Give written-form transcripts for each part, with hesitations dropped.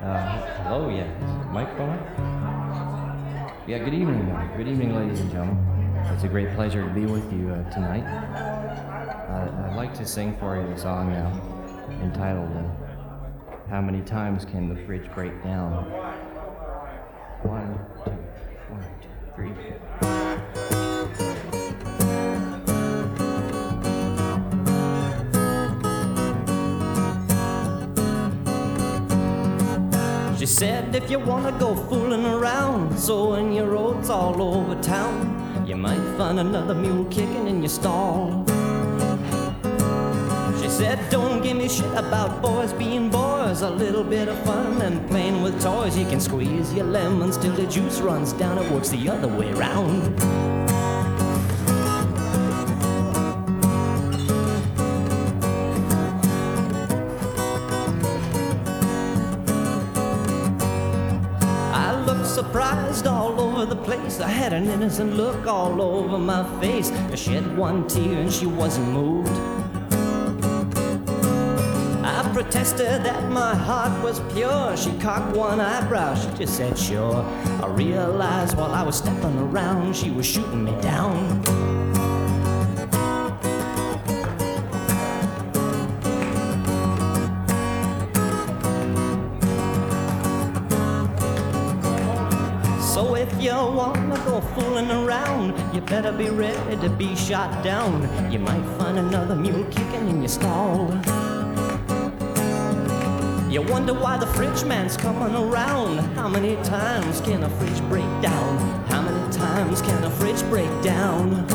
Hello, yeah. Microphone? Yeah, good evening. Good evening, ladies and gentlemen. It's a great pleasure to be with you tonight. I'd like to sing for you a song now entitled How Many Times Can the Fridge Break Down? One, two, 3, 4. She said if you wanna go fooling around, sowing your oats all over town, you might find another mule kicking in your stall. She said don't give me shit about boys being boys, a little bit of fun and playing with toys. You can squeeze your lemons till the juice runs down, it works the other way round. Surprised all over the place, I had an innocent look all over my face. I shed one tear and she wasn't moved. I protested that my heart was pure. She cocked one eyebrow, she just said sure. I realized while I was stepping around, she was shooting me down. So if you wanna go fooling around, you better be ready to be shot down. You might find another mule kicking in your stall. You wonder why the fridge man's coming around. How many times can a fridge break down? How many times can a fridge break down?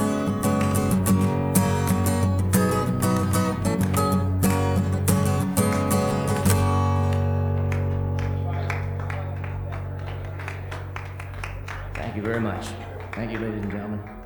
Thank you very much. Thank you, ladies and gentlemen.